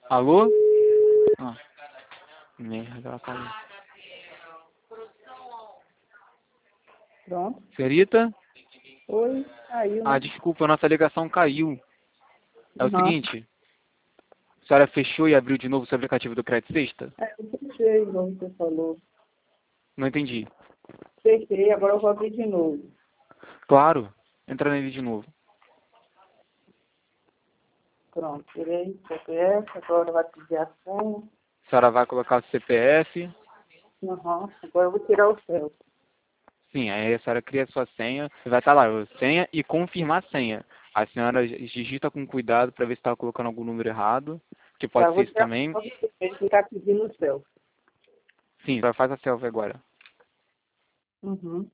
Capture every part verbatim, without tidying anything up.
Alô? Ah, merda, ela caiu. Pronto. Senhorita? Oi, caiu, Ah, né? desculpa, nossa ligação caiu. É o Aham. seguinte, a senhora fechou e abriu de novo o seu aplicativo do Crédito Sexta? É, eu fechei, igual você falou. Não entendi. Fechei, agora eu vou abrir de novo. Claro, entra nele de novo. Pronto, tirei o C P F, agora vai pedir a senha. A senhora vai colocar o C P F. Aham, agora eu vou tirar o céu. Sim, aí a senhora cria a sua senha. Vai estar lá, o senha e confirmar a senha. A senhora digita com cuidado para ver se está colocando algum número errado, que Tá, pode eu ser vou isso tirar também. o C P F que tá pedindo o céu. Sim, já faz a selfie agora. Uhum.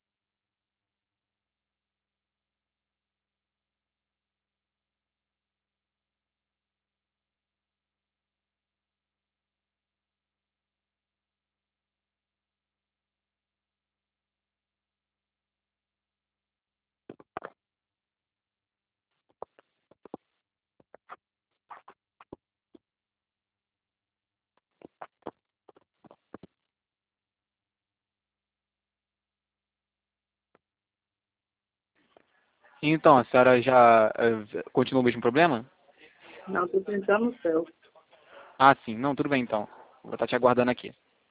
Então, a senhora já eh, continua o mesmo problema? Não, tô tentando o céu. Ah, sim. Não, tudo bem então. Vou estar te aguardando aqui.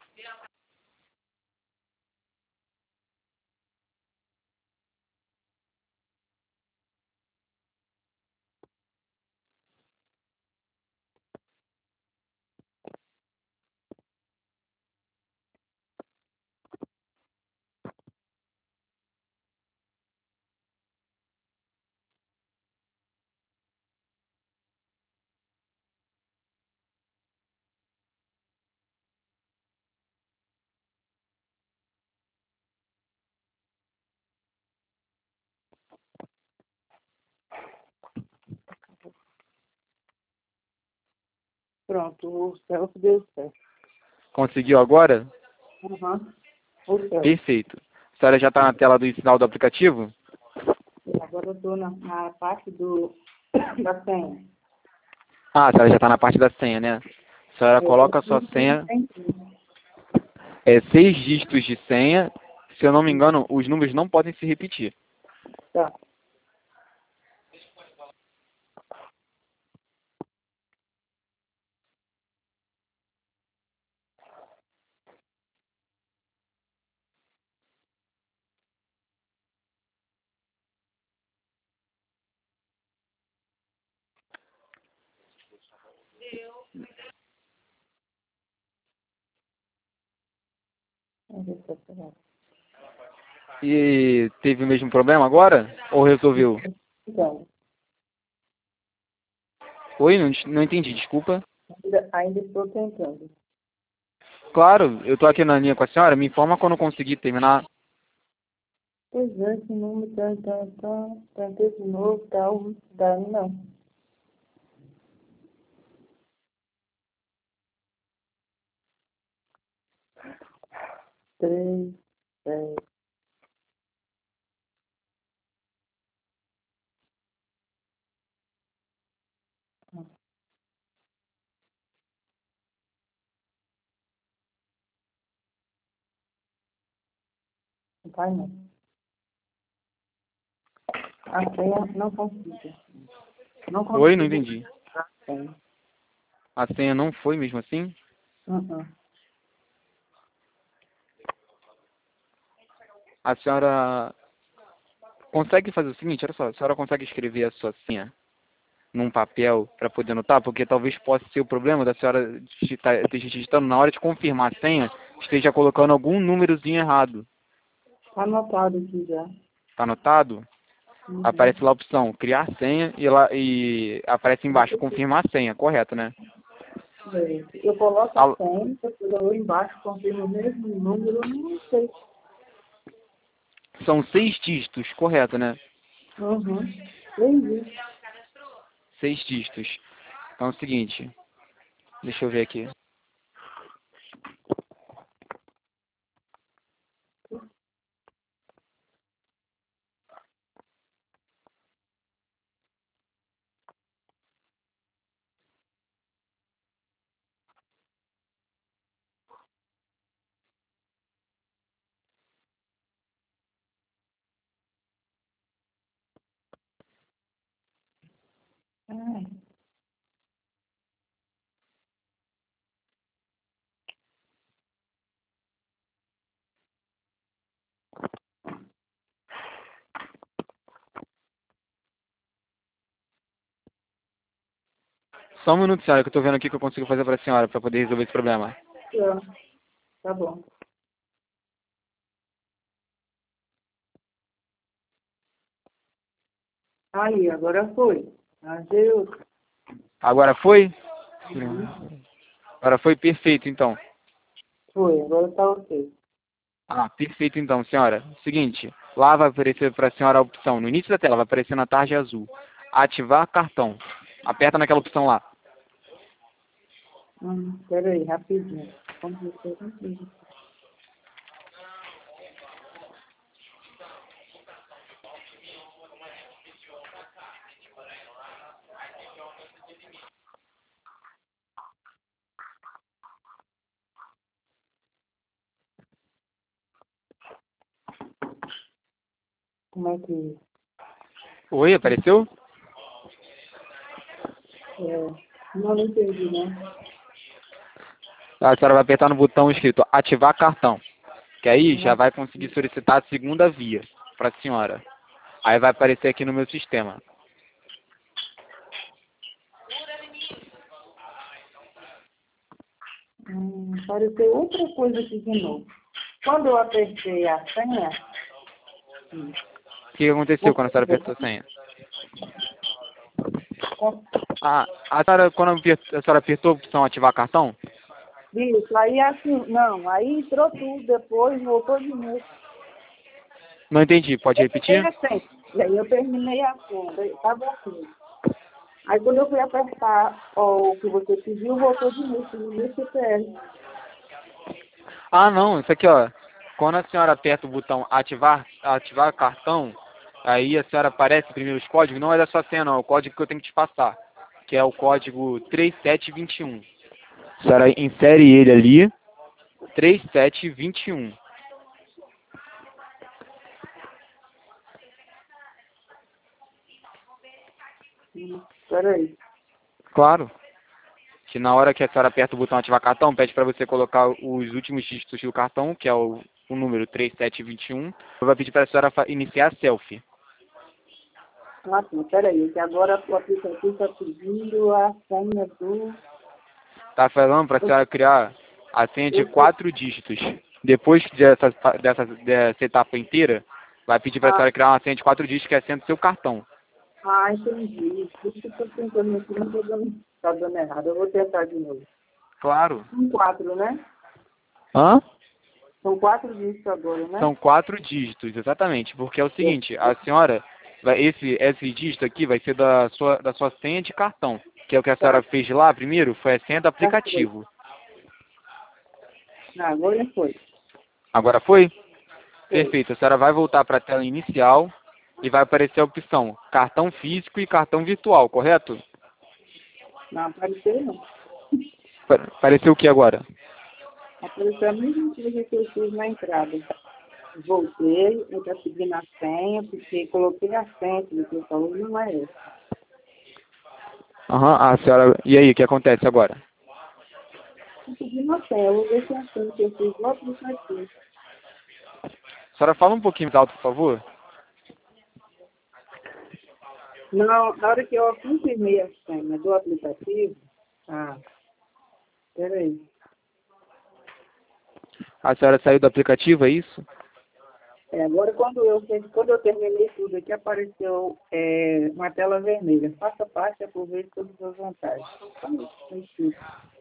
Pronto, o céu deu certo. Conseguiu agora? Aham, o céu. Perfeito. A senhora já está na tela do sinal do aplicativo? Agora eu tô na, na parte do, da senha. Ah, a senhora já está na parte da senha, né? A senhora É, eu coloca a sua não senha, entendi. é seis dígitos de senha. Se eu não me engano, os números não podem se repetir. Tá. Vamos ver se tá certo. E teve o mesmo problema agora? Ou resolveu? Então, Oi, não, não entendi, desculpa. ainda, ainda estou tentando. Claro, eu tô aqui na linha com a senhora. Me informa quando eu conseguir terminar. Pois é, esse número tá, tá, tá, tentei de novo, tá, um, tá, não. Três, sete, não vai não. A senha não consigo. Não Oi, não consigo entendi. a senha. A senha não foi mesmo assim? Uh-uh. A senhora consegue fazer o seguinte, olha só, a senhora consegue escrever a sua senha num papel para poder anotar? Porque talvez possa ser o problema da senhora digitar, esteja digitando na hora de confirmar a senha, esteja colocando algum númerozinho errado. Tá anotado aqui já. Tá anotado? Uhum. Aparece lá a opção criar senha e, lá, e aparece embaixo confirmar a senha, correto, né? É, eu coloco a A- senha, depois eu vou embaixo, confirmo o mesmo número, eu não sei. São seis dígitos, correto, né? Uhum. Entendi. Seis dígitos. Então é o seguinte, deixa eu ver aqui. Só um minuto, senhora, que eu tô vendo aqui o que eu consigo fazer pra senhora, pra poder resolver esse problema. Tá, tá bom. Aí, agora foi. Adeus. Agora foi? Uhum. Agora foi perfeito, então. Foi, agora tá ok. Ah, perfeito então, senhora. Seguinte, lá vai aparecer para a senhora a opção, no início da tela vai aparecer na tarja azul, ativar cartão. Aperta naquela opção lá. Hum, peraí, rapidinho. Como você não. Como é que Oi, apareceu? é? Não, não entendi, né? A senhora vai apertar no botão escrito ativar cartão, que aí já Não, vai conseguir solicitar a segunda via para a senhora. Aí vai aparecer aqui no meu sistema. hum, apareceu outra coisa aqui de novo. Quando eu apertei a senha, hum, O que aconteceu quando a senhora apertou a senha? Ah, a senhora, quando a senhora apertou a opção ativar cartão? isso, aí assim, não, aí entrou tudo, depois voltou de novo. Não entendi, pode Terminei repetir? a senha. E aí eu terminei a senha, estava assim. Aí quando eu fui apertar ó, o que você pediu, voltou de novo, no meu C P F. Ah, não, isso aqui, ó. Quando a senhora aperta o botão ativar, ativar cartão, aí a senhora aparece primeiro os códigos, não é da sua senha, não, é o código que eu tenho que te passar, que é o código três sete dois um. A senhora insere ele ali, três sete dois um. Hum, peraí. Claro, que na hora que a senhora aperta o botão ativar cartão, pede para você colocar os últimos dígitos do cartão, que é o, o número três sete dois um. Vai pedir para a senhora fa- iniciar a selfie. Ah, sim, peraí, que agora o aplicativo está pedindo a senha do. Tá falando para a senhora criar a senha de Eu sei. quatro dígitos. Depois dessa, dessa, dessa etapa inteira, vai pedir para a Ah, senhora criar uma senha de quatro dígitos que é a senha do seu cartão. ah, entendi. Por isso que eu estou tentando aqui, não estou dando, tá dando errado. Eu vou tentar de novo. Claro. São quatro, né? Hã? São quatro dígitos agora, né? São quatro dígitos, exatamente. Porque é o Eu, seguinte, a senhora, vai, esse, esse dígito aqui vai ser da sua, da sua senha de cartão. Que é o que a senhora tá, fez lá primeiro, foi a senha do já foi. aplicativo. Ah, agora foi. Agora foi? Foi. Perfeito. A senhora vai voltar para a tela inicial e vai aparecer a opção cartão físico e cartão virtual, correto? Não apareceu, não. Pa- Apareceu o que agora? Apareceu a mesma coisa que eu fiz na entrada. Voltei, eu estou pedindo a senha, porque coloquei a senha que você falou, não é essa. Aham, a senhora. E aí, o que acontece agora? Estou pedindo a senha, eu vou ver se é a senha que eu fiz no aplicativo. A senhora fala um pouquinho mais alto, por favor? Não, na hora que eu confirmei a senha do aplicativo, ah, peraí. A senhora saiu do aplicativo, é isso? É, agora quando eu, quando eu terminei tudo aqui, apareceu é, uma tela vermelha. Faça parte, aproveite todas as vantagens. Então, tem tudo.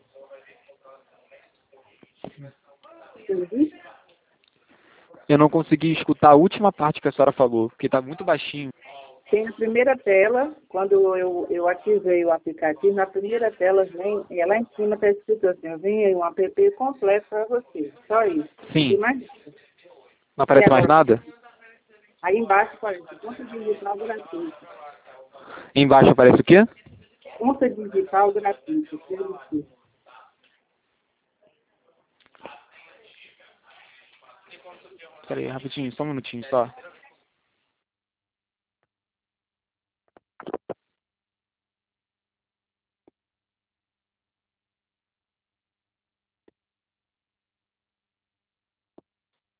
Você viu? Eu não consegui escutar a última parte que a senhora falou, porque está muito baixinho. Tem a primeira tela, quando eu, eu ativei o aplicativo, na primeira tela vem, e lá em cima está escrito assim, vem aí um app completo para você. Só isso. Não tem Sim. mais nada. Não E aparece mais agora? nada? Aí embaixo aparece conta digital gratuita. Embaixo aparece o quê? Conta digital gratuita. P D F. Espera aí, rapidinho, só um minutinho só.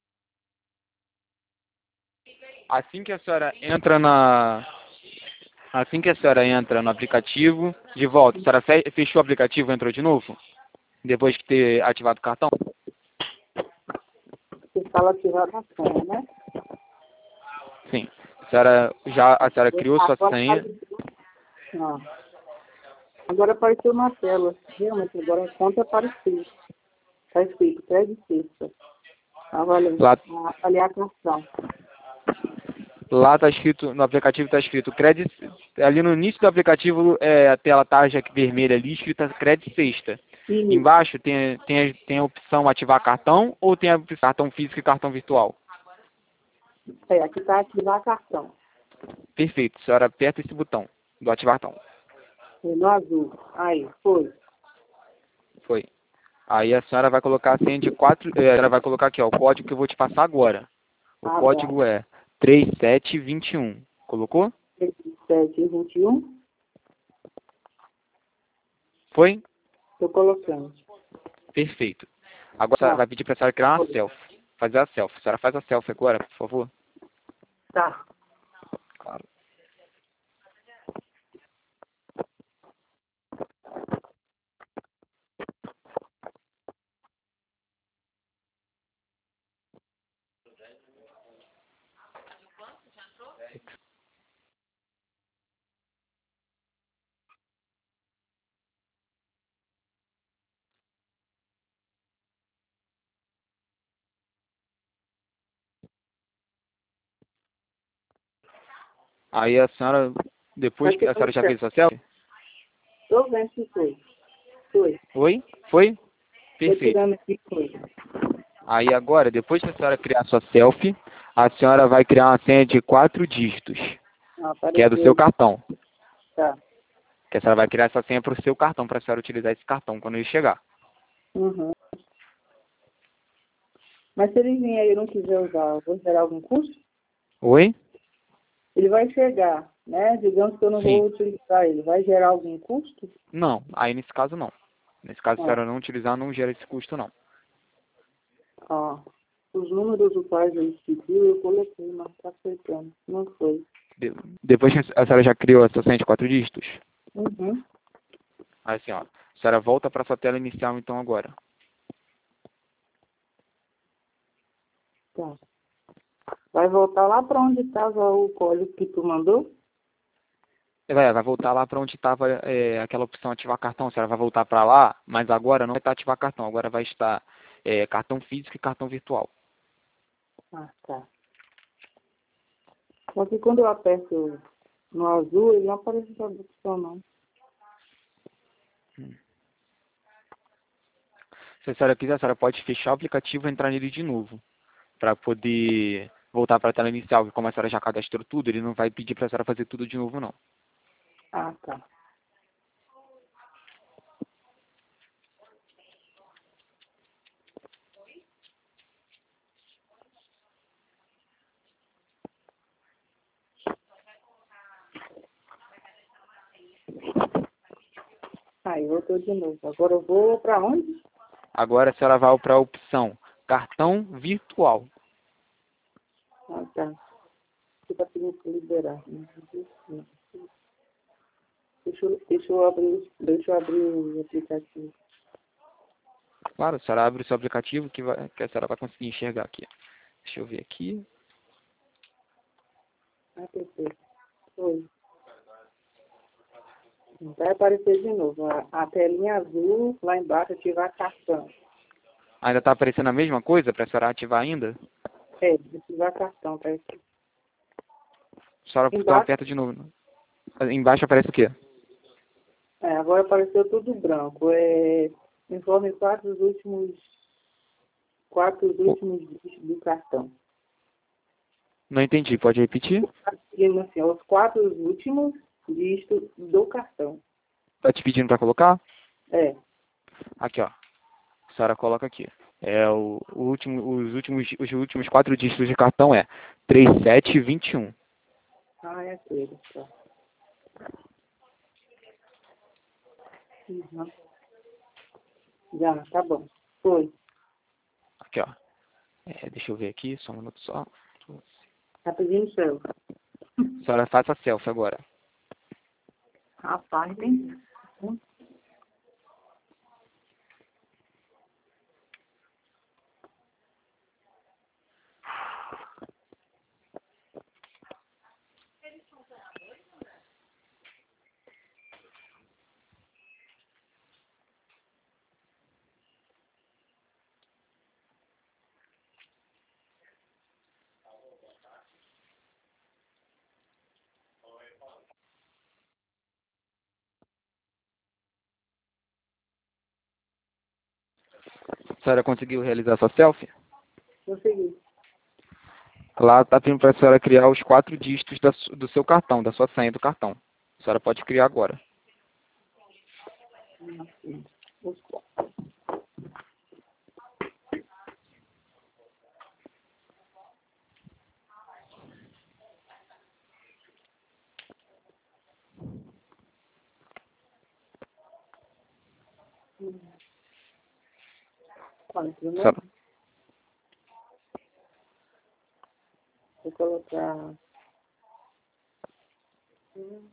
Assim que a senhora entra na... Assim que a senhora entra no aplicativo, de volta, a senhora fe- fechou o aplicativo e entrou de novo? Depois de ter ativado o cartão? Você fala ativar a senha, né? Sim. A senhora, já, a senhora criou sua Agora senha. apareceu, ó, agora apareceu uma tela. Realmente, agora a conta apareceu. Está escrito crédito sexta. Avaliar, Lá, avaliar cartão. lá tá escrito, no aplicativo está escrito crédito. Ali no início do aplicativo, é, a tela tarja vermelha ali, escrita crédito sexta. E Embaixo tem, tem, a- tem a opção ativar cartão ou tem a opção cartão físico e cartão virtual? é, aqui está ativar cartão. Perfeito. A senhora aperta esse botão do ativar cartão. No azul. Aí, foi. Foi. Aí a senhora vai colocar a senha de quatro. eh, A senhora vai colocar aqui, ó, o código que eu vou te passar agora. O Ah, tá. código é três sete dois um. Colocou? sete, vinte e um. Foi? Estou colocando. Perfeito. Agora a senhora Tá. vai pedir para a senhora criar uma selfie. Fazer a selfie. A senhora faz a selfie agora, por favor. Tá. Claro. Aí a senhora, depois Vai que ser a senhora já você. fez a selfie? Estou vendo que foi. Foi. Oi? Foi? Estou Perfeito. tirando aqui, foi. Aí agora, depois que a senhora criar sua selfie, a senhora vai criar uma senha de quatro dígitos, Ah, que é do seu apareceu. cartão. Tá. Que a senhora vai criar essa senha para o seu cartão, para a senhora utilizar esse cartão quando ele chegar. Uhum. Mas se ele vier e eu não quiser usar, eu vou gerar algum custo? Oi? Ele vai chegar, né? Digamos que eu não Sim. vou utilizar ele. Vai gerar algum custo? Não, aí nesse caso não. Nesse caso, se a Ó, senhora não utilizar, não gera esse custo não. ó. Os números do quais ele pediu, eu coloquei, mas tá aceitando. Não foi. De- depois que a senhora já criou essa senha de quatro dígitos, Uhum. aí assim, ó, a senhora volta para sua tela inicial então agora. Tá. Vai voltar lá para onde estava o código que tu mandou? Vai, vai voltar lá para onde estava aquela opção ativar cartão. A senhora vai voltar para lá, mas agora não vai estar ativar cartão. Agora vai estar é, cartão físico e cartão virtual. Ah, tá. Só que quando eu aperto no azul, ele não aparece essa opção, não. Se a senhora quiser, a senhora pode fechar o aplicativo e entrar nele de novo, para poder voltar para a tela inicial, que como a senhora já cadastrou tudo, ele não vai pedir para a senhora fazer tudo de novo, não. Ah, tá. Aí, voltou de novo. Agora eu vou para onde? Agora a senhora vai para a opção cartão virtual. Ah, tá. Você está pedindo para liberar. Deixa eu, deixa eu abrir, deixa eu abrir o aplicativo. Claro, a senhora abre o seu aplicativo que, vai, que a senhora vai conseguir enxergar aqui. Deixa eu ver aqui. Ah, perfeito. Foi. Vai aparecer de novo. A, a telinha azul, lá embaixo, ativar cartão. Ainda está aparecendo a mesma coisa para a senhora ativar ainda? É, ativar cartão, tá aqui. A senhora então Embaixo, aperta de novo. Embaixo aparece o quê? é, agora apareceu tudo branco. É, informe quatro dos últimos, quatro dos últimos dígitos do cartão. Não entendi, pode repetir? Tá seguindo assim, os quatro últimos dígitos do cartão. Está te pedindo para colocar? É, Aqui, ó. A senhora coloca aqui. É o, o último, os últimos, os últimos quatro dígitos de cartão é três sete dois um. ah, é aquele. Tá. Uhum. Já, tá bom. Foi. Aqui, ó. É, deixa eu ver aqui, só um minuto só. Tá pedindo céu. A senhora faça a selfie agora. Rapaz, tem. A senhora conseguiu realizar sua selfie? Consegui. Lá está pedindo para a senhora criar os quatro dígitos da su- do seu cartão, da sua senha do cartão. A senhora pode criar agora. Olha, A primeiro, senhora, vou colocar. Hum,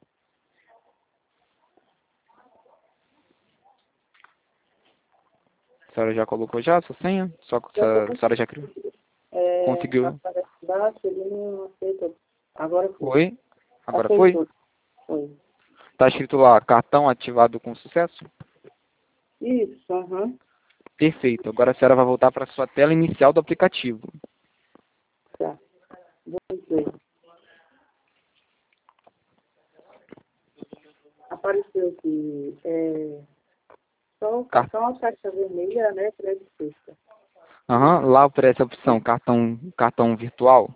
a senhora já colocou já a sua senha? Só que Já tô a senhora já criou? É, Conseguiu? aparece embaixo, ele não aceitou. Agora foi. Foi? Agora foi? Aceitou. Foi. Está escrito lá, cartão ativado com sucesso? Isso, aham. Perfeito. Agora a senhora vai voltar para a sua tela inicial do aplicativo. Tá. Vamos ver. Apareceu aqui. É, só, Car- só uma caixa vermelha, né? Crédito sexta. Aham, lá aparece a opção cartão, cartão virtual.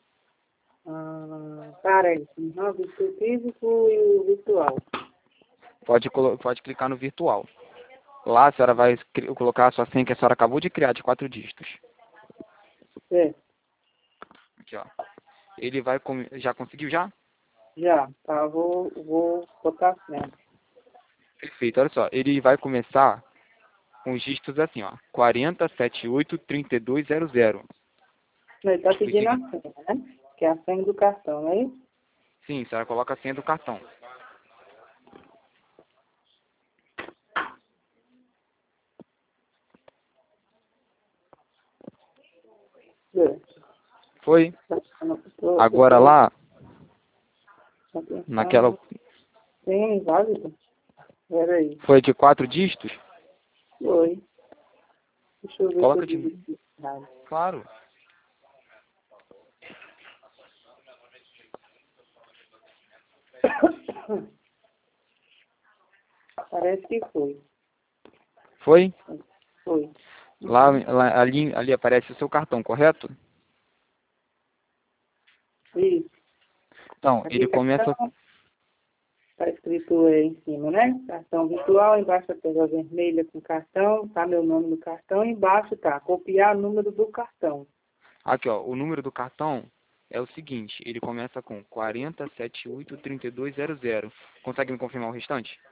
Ah, parece. Uhum, o físico e o virtual. Pode, colo- pode clicar no virtual. Lá a senhora vai cri- colocar a sua senha que a senhora acabou de criar de quatro dígitos. É, Aqui, ó. Ele vai... come- Já conseguiu já? já. Tá, vou, vou botar assim. Perfeito, olha só. Ele vai começar com os dígitos assim, ó. quarenta, setenta e oito, trinta e dois, zero zero. Ele tá Os pedindo a segui- senha, né? Que é a senha do cartão, não é isso? Sim, a senhora coloca a senha do cartão. É. Foi? Tá, tô- tô Agora querendo- lá, naquela... Atenção. Sim, válido. Peraí. Foi de quatro dígitos? Foi. Deixa eu ver se eu Coloca de... digo errado. Claro. Parece que foi. Foi? Foi. Lá, Uhum. lá- ali, ali aparece o seu cartão, correto? Isso. Então, Aqui ele começa... cartão. Está escrito aí em cima, né? Cartão virtual, embaixo a tela vermelha com cartão, tá meu nome no cartão, embaixo tá copiar o número do cartão. Aqui, ó. O número do cartão é o seguinte. Ele começa com quarenta, setenta e oito, trinta e dois, zero zero. Consegue me confirmar o restante?